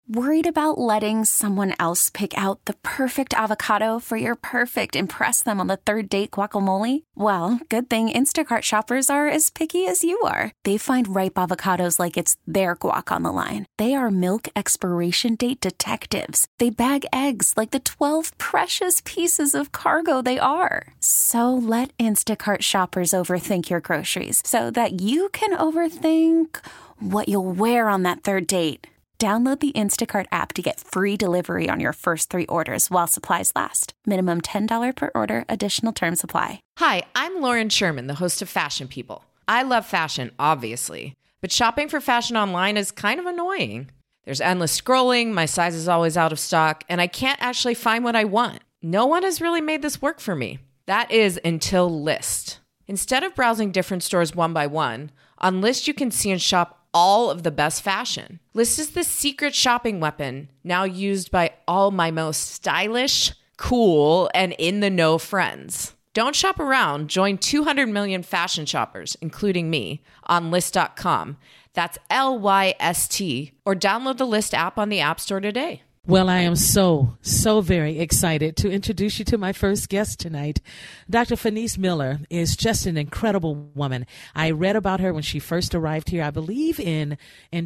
Worried about letting someone else pick out the perfect avocado for your perfect impress them on the third date guacamole? Well, good thing Instacart shoppers are as picky as you are. They find ripe avocados like it's their guac on the line. They are milk expiration date detectives. They bag eggs like the 12 precious pieces of cargo they are. So let Instacart shoppers overthink your groceries so that you can overthink what you'll wear on that third date. Download the Instacart app to get free delivery on your first 3 orders while supplies last. Minimum $10 per order. Additional terms apply. Hi, I'm Lauren Sherman, the host of Fashion People. I love fashion, obviously, but shopping for fashion online is kind of annoying. There's endless scrolling, my size is always out of stock, and I can't actually find what I want. No one has really made this work for me. That is until Lyst. Instead of browsing different stores one by one, on Lyst you can see and shop all of the best fashion. Lyst is the secret shopping weapon now used by all my most stylish, cool, and in-the-know friends. Don't shop around. Join 200 million fashion shoppers, including me, on Lyst.com. That's Lyst, or download the Lyst app on the App Store today. Well, I am so very excited to introduce you to my first guest tonight. Dr. Fanice Miller is just an incredible woman. I read about her when she first arrived here, I believe in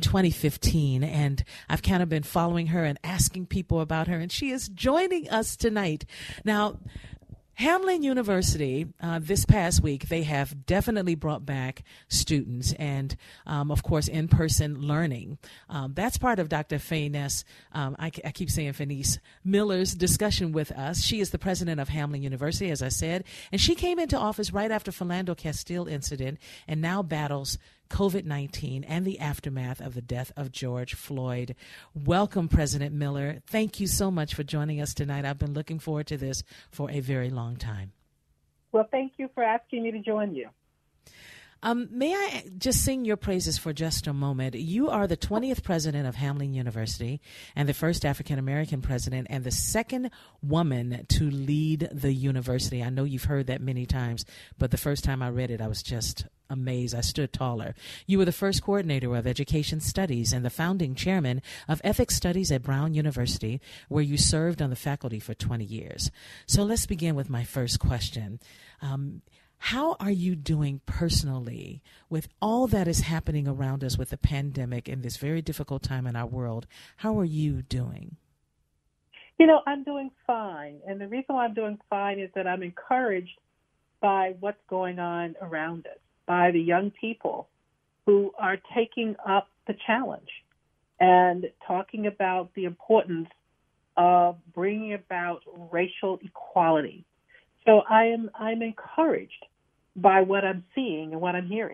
2015, and I've kind of been following her and asking people about her, and she is joining us tonight. Now, Hamline University, this past week, they have definitely brought back students and, of course, in-person learning. That's part of Dr. Fanice, I keep saying Fanice Miller's discussion with us. She is the president of Hamline University, as I said, and she came into office right after Philando Castile incident and now battles COVID-19 and the aftermath of the death of George Floyd. Welcome, President Miller. Thank you so much for joining us tonight. I've been looking forward to this for a very long time. Well, thank you for asking me to join you. May I just sing your praises for just a moment? You are the 20th president of Hamline University and the first African-American president and the second woman to lead the university. I know you've heard that many times, but the first time I read it, I was just amazed. I stood taller. You were the first coordinator of education studies and the founding chairman of ethics studies at Brown University, where you served on the faculty for 20 years. So let's begin with my first question. How are you doing personally with all that is happening around us with the pandemic in this very difficult time in our world? How are you doing? You know, I'm doing fine. And the reason why I'm doing fine is that I'm encouraged by what's going on around us, by the young people who are taking up the challenge and talking about the importance of bringing about racial equality. So I'm encouraged by what I'm seeing and what I'm hearing.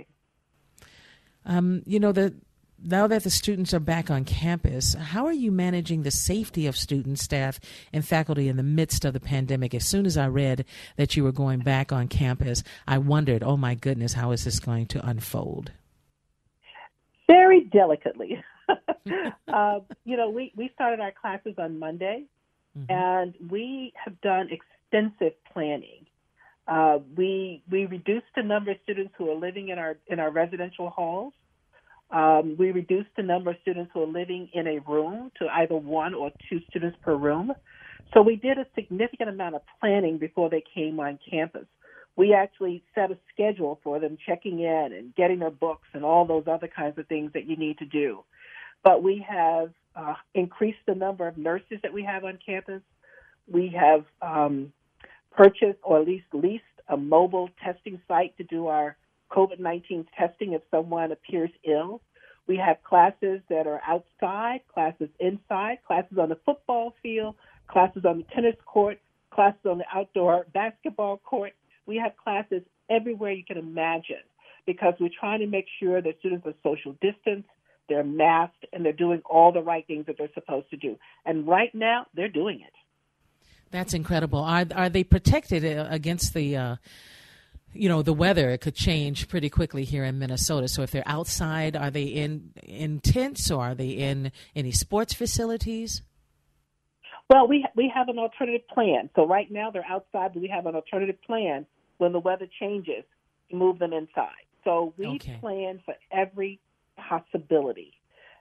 Now that the students are back on campus, how are you managing the safety of students, staff, and faculty in the midst of the pandemic? As soon as I read that you were going back on campus, I wondered, oh my goodness, how is this going to unfold? Very delicately. We started our classes on Monday, and we have done extensive planning. We reduced the number of students who are living in our residential halls. We reduced the number of students who are living in a room to either 1 or 2 students per room. So we did a significant amount of planning before they came on campus. We actually set a schedule for them checking in and getting their books and all those other kinds of things that you need to do. But we have increased the number of nurses that we have on campus. We have purchased or at least leased a mobile testing site to do our COVID-19 testing if someone appears ill. We have classes that are outside, classes inside, classes on the football field, classes on the tennis court, classes on the outdoor basketball court. We have classes everywhere you can imagine because we're trying to make sure that students are social distanced, they're masked, and they're doing all the right things that they're supposed to do. And right now, they're doing it. That's incredible. Are they protected against the weather? It could change pretty quickly here in Minnesota. So if they're outside, are they in tents or are they in any sports facilities? Well, we have an alternative plan. So right now they're outside, but we have an alternative plan when the weather changes to move them inside. So we plan for every possibility.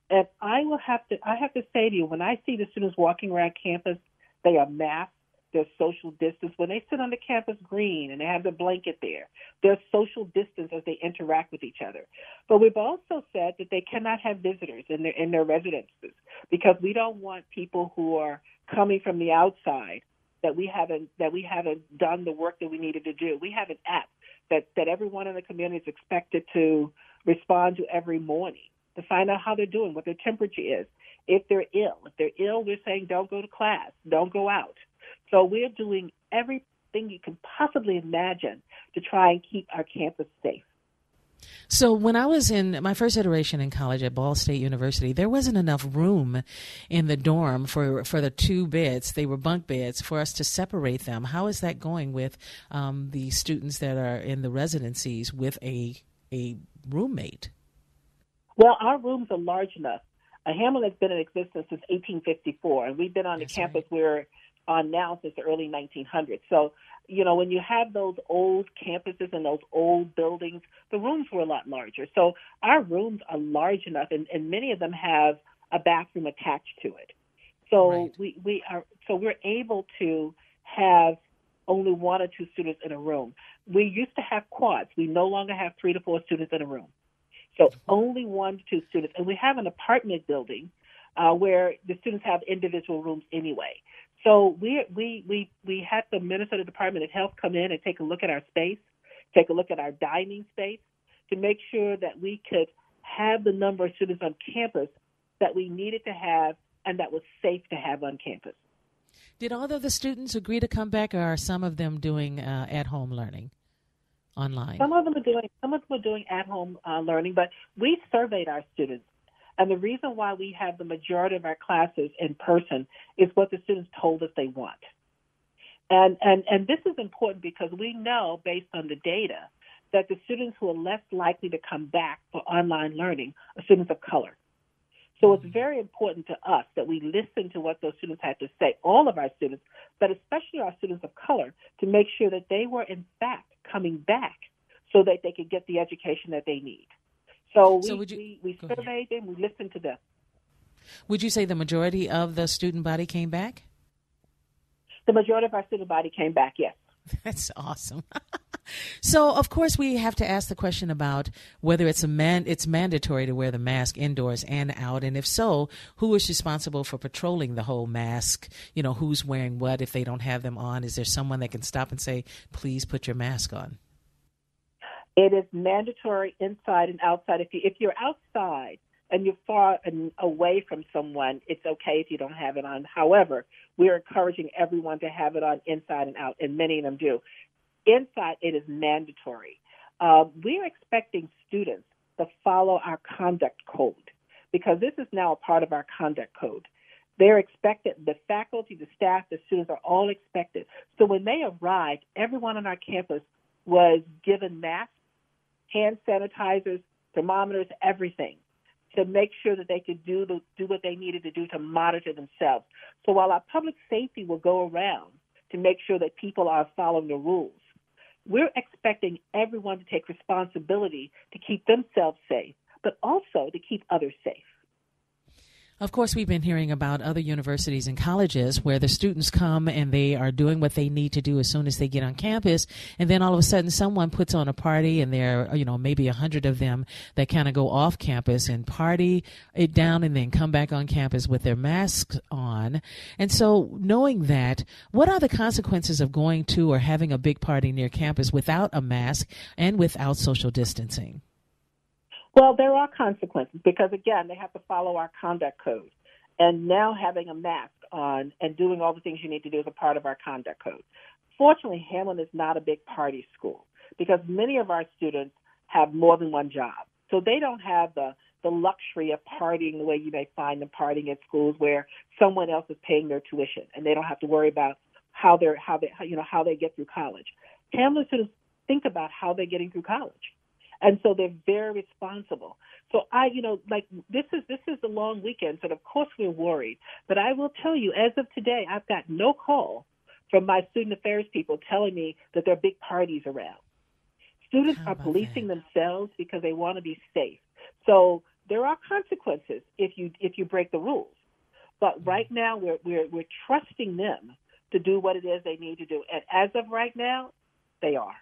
And I have to say to you, when I see the students walking around campus, they are masked, they're social distance. When they sit on the campus green and they have the blanket there, there's social distance as they interact with each other. But we've also said that they cannot have visitors in their residences because we don't want people who are coming from the outside that we haven't done the work that we needed to do. We have an app that everyone in the community is expected to respond to every morning to find out how they're doing, what their temperature is. If they're ill, we're saying don't go to class, don't go out. So we're doing everything you can possibly imagine to try and keep our campus safe. So when I was in my first iteration in college at Ball State University, there wasn't enough room in the dorm for the two beds. They were bunk beds for us to separate them. How is that going with the students that are in the residencies with a roommate? Well, our rooms are large enough. Hamlin has been in existence since 1854, and we've been on the campus we're on now since the early 1900s. So, when you have those old campuses and those old buildings, the rooms were a lot larger. So our rooms are large enough, and many of them have a bathroom attached to it. So we're able to have only one or two students in a room. We used to have quads. We no longer have 3 to 4 students in a room. So only 1 to 2 students. And we have an apartment building where the students have individual rooms anyway. So we had the Minnesota Department of Health come in and take a look at our space, take a look at our dining space to make sure that we could have the number of students on campus that we needed to have and that was safe to have on campus. Did all of the students agree to come back, or are some of them doing at-home learning online? Some of them are doing at-home learning, but we surveyed our students. And the reason why we have the majority of our classes in person is what the students told us they want. And this is important because we know, based on the data, that the students who are less likely to come back for online learning are students of color. So it's very important to us that we listen to what those students had to say, all of our students, but especially our students of color, to make sure that they were, in fact, coming back so that they could get the education that they need. So we surveyed them, we listened to them. Would you say the majority of the student body came back? The majority of our student body came back, yes. That's awesome. So, of course, we have to ask the question about whether it's mandatory to wear the mask indoors and out, and if so, who is responsible for patrolling the whole mask? Who's wearing what if they don't have them on? Is there someone that can stop and say, please put your mask on? It is mandatory inside and outside. If you're outside and you're far away from someone, it's okay if you don't have it on. However, we're encouraging everyone to have it on inside and out, and many of them do. Inside, it is mandatory. We're expecting students to follow our conduct code because this is now a part of our conduct code. They're expected, the faculty, the staff, the students are all expected. So when they arrived, everyone on our campus was given masks, hand sanitizers, thermometers, everything to make sure that they could do what they needed to do to monitor themselves. So while our public safety will go around to make sure that people are following the rules, we're expecting everyone to take responsibility to keep themselves safe, but also to keep others safe. Of course, we've been hearing about other universities and colleges where the students come and they are doing what they need to do as soon as they get on campus. And then all of a sudden someone puts on a party and there are, maybe 100 of them that kind of go off campus and party it down and then come back on campus with their masks on. And so knowing that, what are the consequences of going to or having a big party near campus without a mask and without social distancing? Well, there are consequences because, again, they have to follow our conduct code. And now having a mask on and doing all the things you need to do is a part of our conduct code. Fortunately, Hamlin is not a big party school because many of our students have more than one job. So they don't have the luxury of partying the way you may find them partying at schools where someone else is paying their tuition and they don't have to worry about how they get through college. Hamlin students think about how they're getting through college. And so they're very responsible. So this is a long weekend, so of course we're worried. But I will tell you, as of today, I've got no call from my student affairs people telling me that there are big parties around. Students are policing themselves because they want to be safe. So there are consequences if you break the rules. But right now, we're trusting them to do what it is they need to do. And as of right now, they are.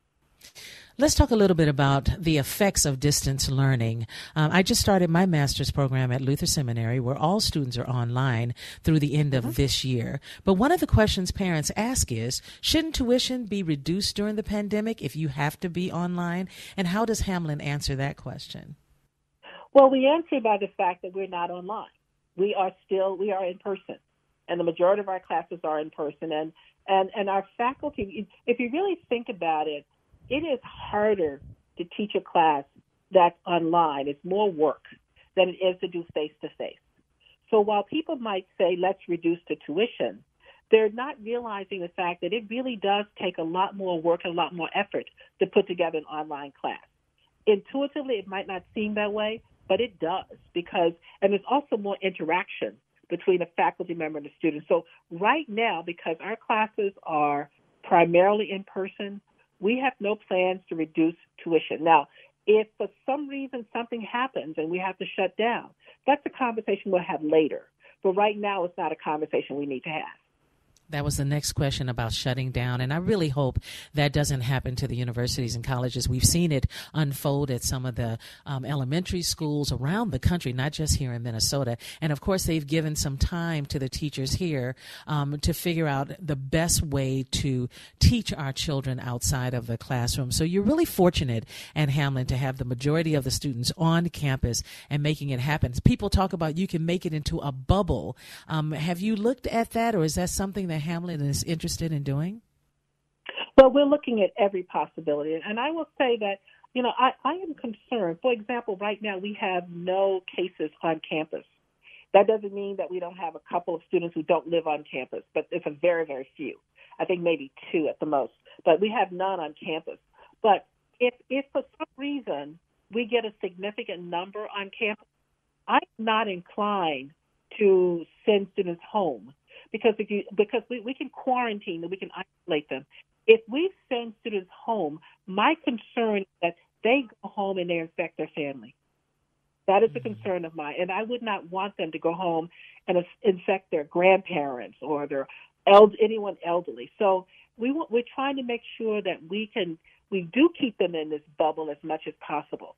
Let's talk a little bit about the effects of distance learning. I just started my master's program at Luther Seminary, where all students are online through the end of this year. But one of the questions parents ask is, shouldn't tuition be reduced during the pandemic if you have to be online? And how does Hamline answer that question? Well, we answer by the fact that we're not online. We are in person, and the majority of our classes are in person. And our faculty, if you really think about it, it is harder to teach a class that's online. It's more work than it is to do face-to-face. So while people might say, let's reduce the tuition, they're not realizing the fact that it really does take a lot more work and a lot more effort to put together an online class. Intuitively, it might not seem that way, but it does and there's also more interaction between a faculty member and a student. So right now, because our classes are primarily in person, we have no plans to reduce tuition. Now, if for some reason something happens and we have to shut down, that's a conversation we'll have later. But right now, it's not a conversation we need to have. That was the next question about shutting down. And I really hope that doesn't happen to the universities and colleges. We've seen it unfold at some of the elementary schools around the country, not just here in Minnesota. And, of course, they've given some time to the teachers here to figure out the best way to teach our children outside of the classroom. So you're really fortunate at Hamline to have the majority of the students on campus and making it happen. People talk about you can make it into a bubble. Have you looked at that, or is that something that Hamline is interested in doing? Well, we're looking at every possibility. And I will say that, I am concerned. For example, right now we have no cases on campus. That doesn't mean that we don't have a couple of students who don't live on campus, but it's a very, very few. I think maybe 2 at the most. But we have none on campus. But if for some reason we get a significant number on campus, I'm not inclined to send students home. Because we can quarantine them, we can isolate them. If we send students home, my concern is that they go home and they infect their family. That is a concern of mine, and I would not want them to go home and infect their grandparents or anyone elderly. So we're trying to make sure that we do keep them in this bubble as much as possible.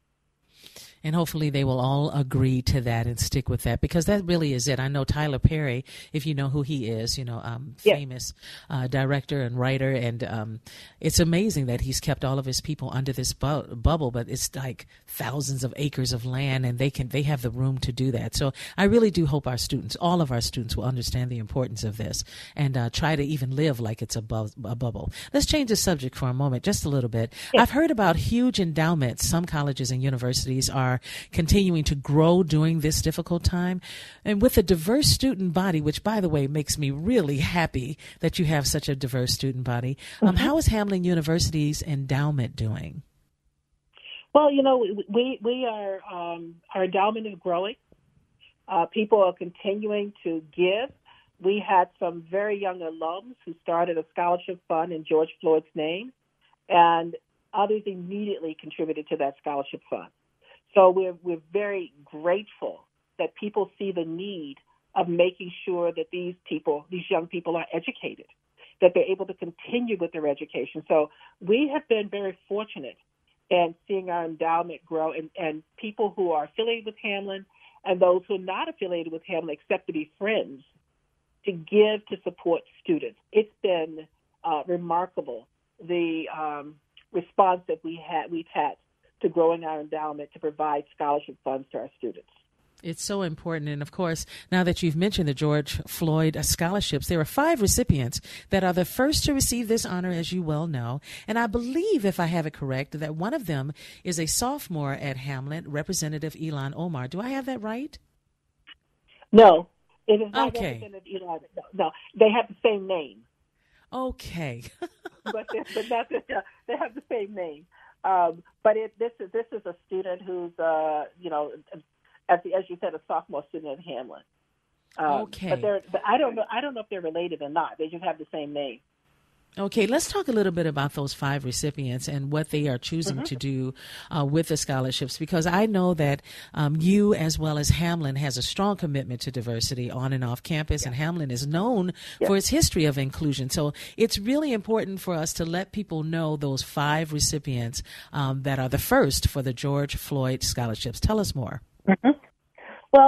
And hopefully they will all agree to that and stick with that, because that really is it. I know Tyler Perry, if you know who he is, famous director and writer. And it's amazing that he's kept all of his people under this bubble, but it's like thousands of acres of land, and they have the room to do that. So I really do hope all of our students will understand the importance of this and try to even live like it's a bubble. Let's change the subject for a moment, just a little bit. Yeah. I've heard about huge endowments. Some colleges and universities are continuing to grow during this difficult time. And with a diverse student body, which, by the way, makes me really happy that you have such a diverse student body, how is Hamline University's endowment doing? Well, we are, our endowment is growing. People are continuing to give. We had some very young alums who started a scholarship fund in George Floyd's name, and others immediately contributed to that scholarship fund. So we're very grateful that people see the need of making sure that these young people are educated, that they're able to continue with their education. So we have been very fortunate in seeing our endowment grow, and people who are affiliated with Hamline and those who are not affiliated with Hamline, except to be friends, to give to support students. It's been remarkable, the response that we've had to growing our endowment to provide scholarship funds to our students. It's so important. And, of course, now that you've mentioned the George Floyd scholarships, there are 5 recipients that are the first to receive this honor, as you well know. And I believe, if I have it correct, that one of them is a sophomore at Hamline, Representative Ilhan Omar. Do I have that right? No, it is not okay. Representative Ilhan. No, they have the same name. Okay. but they have the same name. But this is a student who's, as you said, a sophomore student at Hamline. Okay. But I don't know if they're related or not. They just have the same name. Okay, let's talk a little bit about those 5 recipients and what they are choosing to do with the scholarships, because I know that you, as well as Hamline, has a strong commitment to diversity on and off campus, and Hamline is known for its history of inclusion. So it's really important for us to let people know those 5 recipients that are the first for the George Floyd scholarships. Tell us more. Well,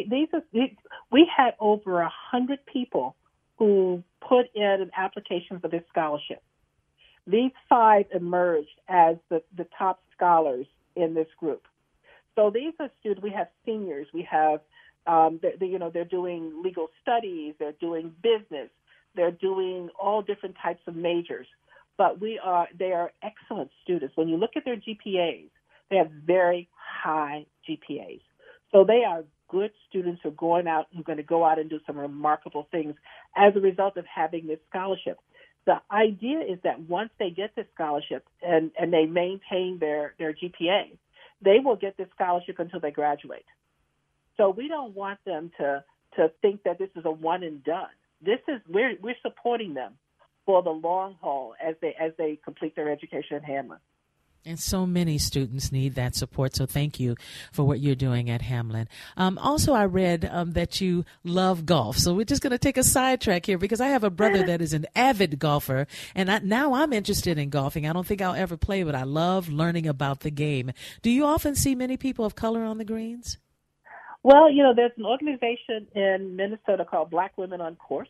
we had over 100 people who put in an application for this scholarship. These 5 emerged as the top scholars in this group. So these are students. We have seniors. We have, they're doing legal studies. They're doing business. They're doing all different types of majors. But they are excellent students. When you look at their GPAs, they have very high GPAs. So they are good students who are going to go out and do some remarkable things as a result of having this scholarship. The idea is that once they get this scholarship and they maintain their GPA, they will get this scholarship until they graduate. So we don't want them to think that this is a one and done. We're supporting them for the long haul as they complete their education at Hamline. And so many students need that support, so thank you for what you're doing at Hamline. Also, I read that you love golf, so we're just going to take a sidetrack here because I have a brother that is an avid golfer, and now I'm interested in golfing. I don't think I'll ever play, but I love learning about the game. Do you often see many people of color on the greens? Well, there's an organization in Minnesota called Black Women on Course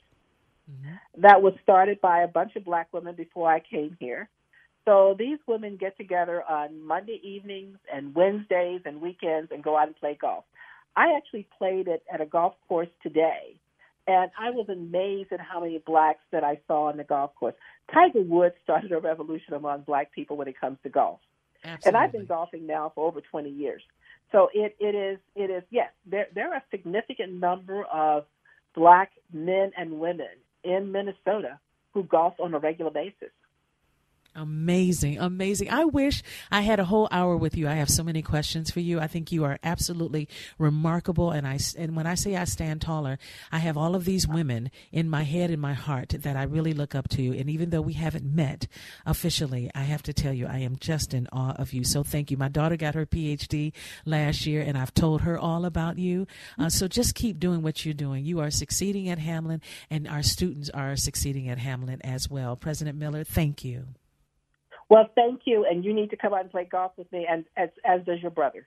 that was started by a bunch of Black women before I came here. So these women get together on Monday evenings and Wednesdays and weekends and go out and play golf. I actually played it at a golf course today, and I was amazed at how many blacks that I saw on the golf course. Tiger Woods started a revolution among black people when it comes to golf. Absolutely. And I've been golfing now for over 20 years. So it is, yes, there are a significant number of black men and women in Minnesota who golf on a regular basis. Amazing, amazing. I wish I had a whole hour with you. I have so many questions for you. I think you are absolutely remarkable. And when I say I stand taller, I have all of these women in my head and my heart that I really look up to. And even though we haven't met officially, I have to tell you, I am just in awe of you. So thank you. My daughter got her PhD last year, and I've told her all about you. So just keep doing what you're doing. You are succeeding at Hamline, and our students are succeeding at Hamline as well. President Miller, thank you. Well, thank you, and you need to come out and play golf with me, and as does your brother.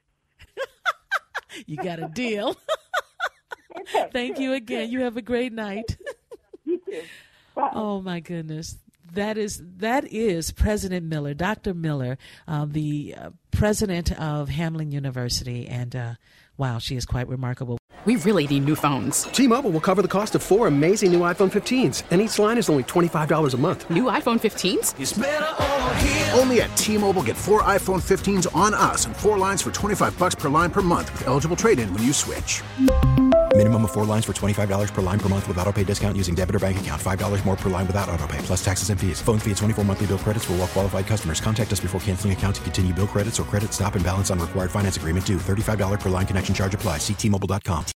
You got a deal. Okay, thank you again. You have a great night. You too. Bye. Oh, my goodness. That is President Miller, Dr. Miller, the president of Hamline University, and wow, she is quite remarkable. We really need new phones. T-Mobile will cover the cost of 4 amazing new iPhone 15s, and each line is only $25 a month. New iPhone 15s? It's better over here. Only at T-Mobile, get 4 iPhone 15s on us and 4 lines for $25 per line per month with eligible trade-in when you switch. Minimum of 4 lines for $25 per line per month with autopay discount using debit or bank account. $5 more per line without autopay, plus taxes and fees. Phone fee at 24 monthly bill credits for well-qualified customers. Contact us before canceling account to continue bill credits or credit stop and balance on required finance agreement due. $35 per line connection charge applies. See T-Mobile.com.